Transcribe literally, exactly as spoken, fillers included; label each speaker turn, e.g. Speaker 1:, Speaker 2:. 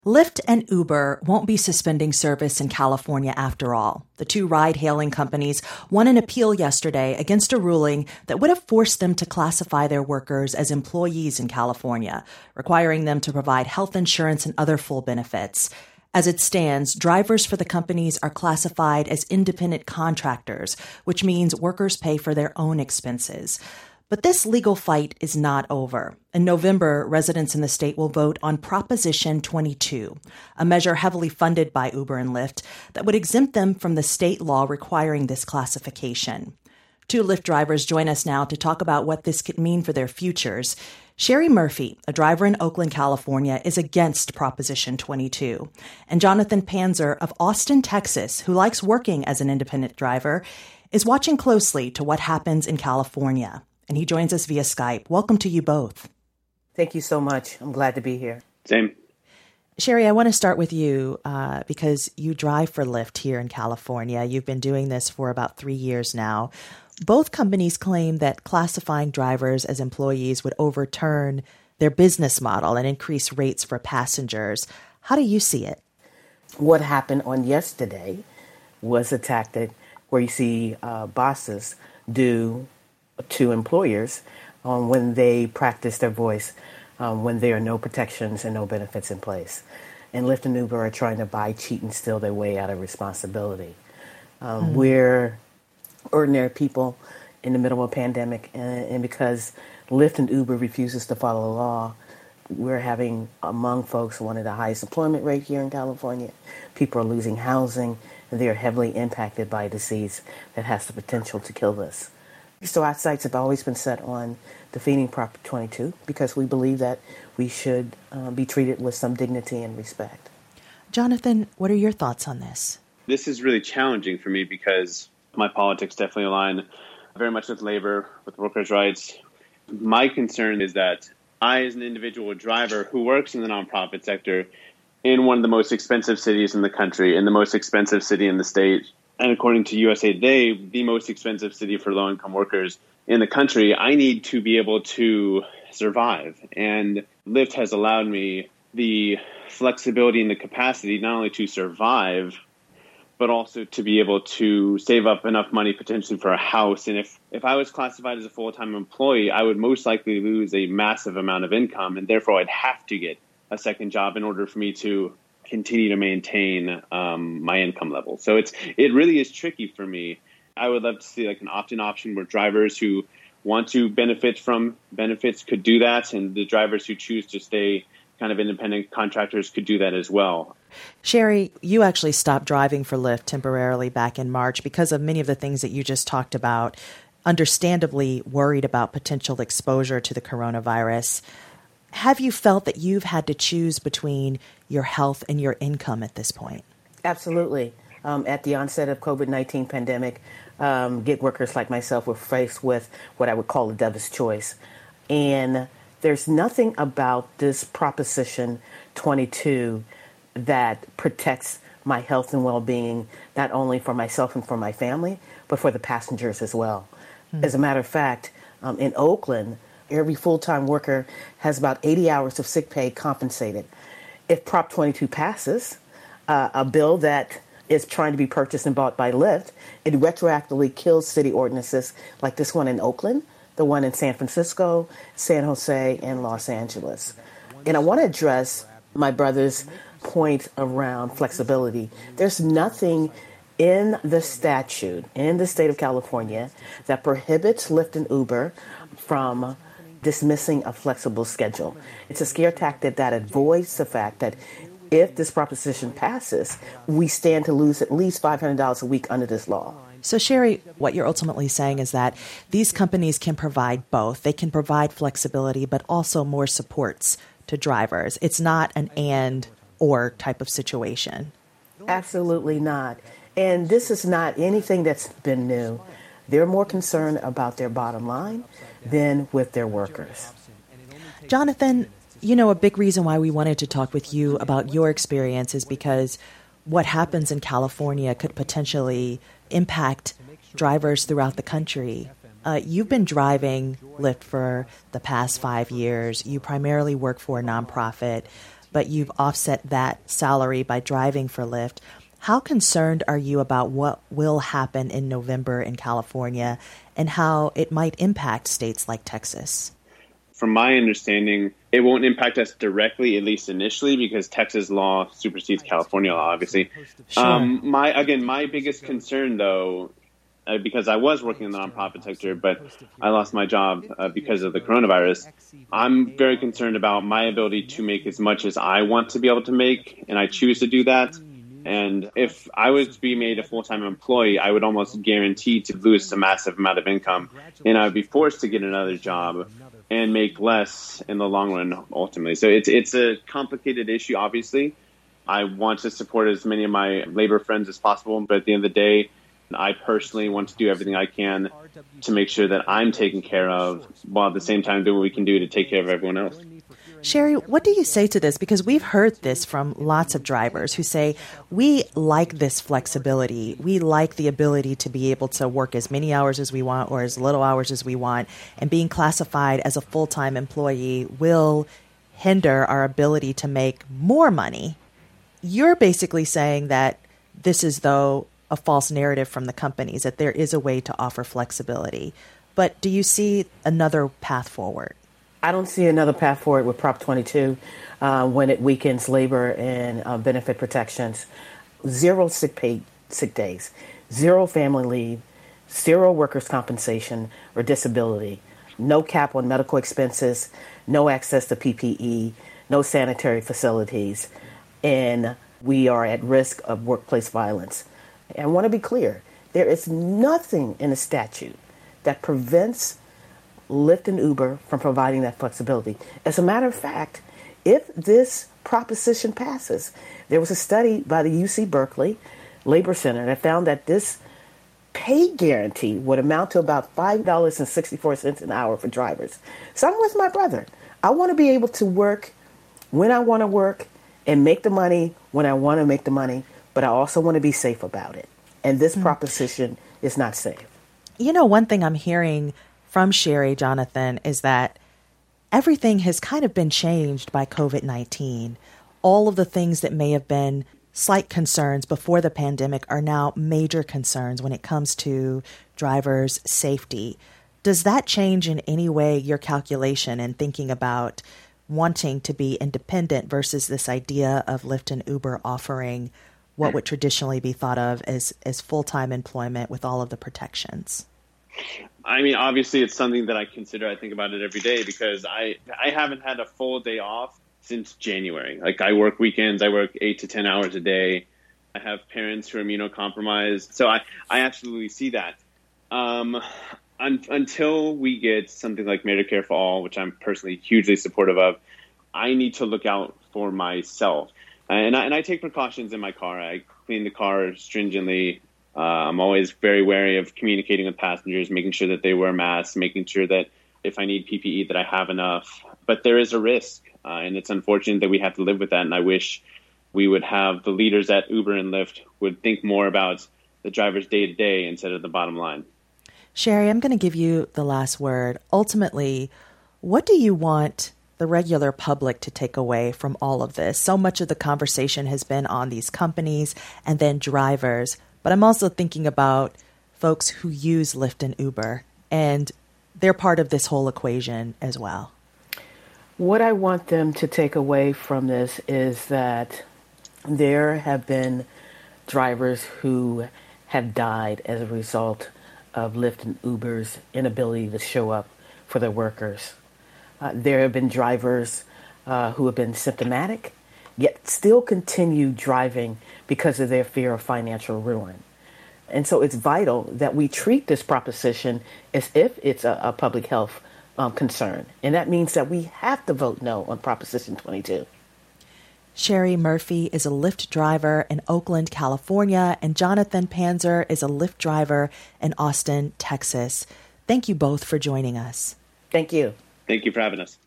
Speaker 1: Lyft and Uber won't be suspending service in California after all. The two ride-hailing companies won an appeal yesterday against a ruling that would have forced them to classify their workers as employees in California, requiring them to provide health insurance and other full benefits. As it stands, drivers for the companies are classified as independent contractors, which means workers pay for their own expenses. But this legal fight is not over. In November, residents in the state will vote on Proposition twenty-two, a measure heavily funded by Uber and Lyft that would exempt them from the state law requiring this classification. Two Lyft drivers join us now to talk about what this could mean for their futures. Sherry Murphy, a driver in Oakland, California, is against Proposition twenty-two. And Jonathan Panzer of Austin, Texas, who likes working as an independent driver, is watching closely to what happens in California. And he joins us via Skype. Welcome to you both.
Speaker 2: Thank you so much. I'm glad to be here.
Speaker 3: Same.
Speaker 1: Sherry, I want to start with you uh, because you drive for Lyft here in California. You've been doing this for about three years now. Both companies claim that classifying drivers as employees would overturn their business model and increase rates for passengers. How do you see it?
Speaker 2: What happened on yesterday was a tactic where you see uh, bosses do to employers um, when they practice their voice, um, when there are no protections and no benefits in place. And Lyft and Uber are trying to buy, cheat, and steal their way out of responsibility. Um, mm. We're ordinary people in the middle of a pandemic, and, and because Lyft and Uber refuses to follow the law, we're having, among folks, one of the highest employment rate here in California. People are losing housing, and they are heavily impacted by a disease that has the potential to kill us. So our sights have always been set on defeating Prop twenty-two because we believe that we should uh, be treated with some dignity and respect.
Speaker 1: Jonathan, what are your thoughts on this?
Speaker 3: This is really challenging for me because my politics definitely align very much with labor, with workers' rights. My concern is that I, as an individual driver who works in the nonprofit sector in one of the most expensive cities in the country, in the most expensive city in the state, and according to U S A Today, the most expensive city for low-income workers in the country, I need to be able to survive. And Lyft has allowed me the flexibility and the capacity not only to survive, but also to be able to save up enough money potentially for a house. And if, if I was classified as a full-time employee, I would most likely lose a massive amount of income, and therefore I'd have to get a second job in order for me to continue to maintain um, my income level. So it's it really is tricky for me. I would love to see like an opt-in option where drivers who want to benefit from benefits could do that, and the drivers who choose to stay kind of independent contractors could do that as well.
Speaker 1: Sherry, you actually stopped driving for Lyft temporarily back in March because of many of the things that you just talked about, understandably worried about potential exposure to the coronavirus. Have you felt that you've had to choose between your health and your income at this point?
Speaker 2: Absolutely. Um, at the onset of COVID nineteen pandemic, um, gig workers like myself were faced with what I would call a devil's choice. And there's nothing about this Proposition twenty-two that protects my health and well-being, not only for myself and for my family, but for the passengers as well. Mm-hmm. As a matter of fact, um, in Oakland, every full-time worker has about eighty hours of sick pay compensated. If Prop twenty-two passes, uh, a bill that is trying to be purchased and bought by Lyft, it retroactively kills city ordinances like this one in Oakland, the one in San Francisco, San Jose, and Los Angeles. And I want to address my brother's point around flexibility. There's nothing in the statute in the state of California that prohibits Lyft and Uber from dismissing a flexible schedule. It's a scare tactic that avoids the fact that if this proposition passes, we stand to lose at least five hundred dollars a week under this law.
Speaker 1: So, Sherry, what you're ultimately saying is that these companies can provide both. They can provide flexibility, but also more supports to drivers. It's not an and or type of situation.
Speaker 2: Absolutely not. And this is not anything that's been new. They're more concerned about their bottom line than with their workers.
Speaker 1: Jonathan, you know, a big reason why we wanted to talk with you about your experience is because what happens in California could potentially impact drivers throughout the country. Uh, you've been driving Lyft for the past five years. You primarily work for a nonprofit. but you've offset that salary by driving for Lyft. How concerned are you about what will happen in November in California and how it might impact states like Texas?
Speaker 3: From my understanding, it won't impact us directly, at least initially, because Texas law supersedes California law, obviously.
Speaker 1: Sure.
Speaker 3: Um, my again, my biggest concern, though, uh, because I was working in the nonprofit sector, but I lost my job uh, because of the coronavirus, I'm very concerned about my ability to make as much as I want to be able to make, and I choose to do that. And if I was to be made a full-time employee, I would almost guarantee to lose a massive amount of income, and I would be forced to get another job and make less in the long run, ultimately. So it's it's a complicated issue, obviously. I want to support as many of my labor friends as possible, but at the end of the day, I personally want to do everything I can to make sure that I'm taken care of, while at the same time doing what we can do to take care of everyone else.
Speaker 1: Sherry, what do you say to this? Because we've heard this from lots of drivers who say, we like this flexibility. We like the ability to be able to work as many hours as we want or as little hours as we want. And being classified as a full-time employee will hinder our ability to make more money. You're basically saying that this is, though, a false narrative from the companies, that there is a way to offer flexibility. But do you see another path forward?
Speaker 2: I don't see another path forward with Prop twenty-two uh, when it weakens labor and uh, benefit protections. Zero sick pay, sick days, zero family leave, zero workers' compensation or disability, no cap on medical expenses, no access to P P E, no sanitary facilities, and we are at risk of workplace violence. And I want to be clear, there is nothing in the statute that prevents Lyft and Uber from providing that flexibility. As a matter of fact, if this proposition passes, there was a study by the U C Berkeley Labor Center that found that this pay guarantee would amount to about five dollars and sixty-four cents an hour for drivers. So I'm with my brother. I want to be able to work when I want to work and make the money when I want to make the money, but I also want to be safe about it. And this mm. proposition is not safe.
Speaker 1: You know, one thing I'm hearing from Sherry, Jonathan, is that everything has kind of been changed by COVID nineteen. All of the things that may have been slight concerns before the pandemic are now major concerns when it comes to drivers' safety. Does that change in any way your calculation and thinking about wanting to be independent versus this idea of Lyft and Uber offering what would traditionally be thought of as, as full-time employment with all of the protections?
Speaker 3: I mean, obviously, it's something that I consider. I think about it every day because I I haven't had a full day off since January. Like, I work weekends. I work eight to ten hours a day. I have parents who are immunocompromised. So I, I absolutely see that. Um, un, until we get something like Medicare for All, which I'm personally hugely supportive of, I need to look out for myself. And I, and I take precautions in my car. I clean the car stringently. Uh, I'm always very wary of communicating with passengers, making sure that they wear masks, making sure that if I need P P E that I have enough. But there is a risk, uh, and it's unfortunate that we have to live with that. And I wish we would have the leaders at Uber and Lyft would think more about the driver's day-to-day instead of the bottom line.
Speaker 1: Sherry, I'm going to give you the last word. Ultimately, what do you want the regular public to take away from all of this? So much of the conversation has been on these companies and then drivers. But I'm also thinking about folks who use Lyft and Uber, and they're part of this whole equation as well.
Speaker 2: What I want them to take away from this is that there have been drivers who have died as a result of Lyft and Uber's inability to show up for their workers. Uh, there have been drivers uh, who have been symptomatic, yet still continue driving because of their fear of financial ruin. And so it's vital that we treat this proposition as if it's a, a public health um, concern. And that means that we have to vote no on Proposition twenty-two.
Speaker 1: Sherry Murphy is a Lyft driver in Oakland, California, and Jonathan Panzer is a Lyft driver in Austin, Texas. Thank you both for joining us.
Speaker 2: Thank you.
Speaker 3: Thank you for having us.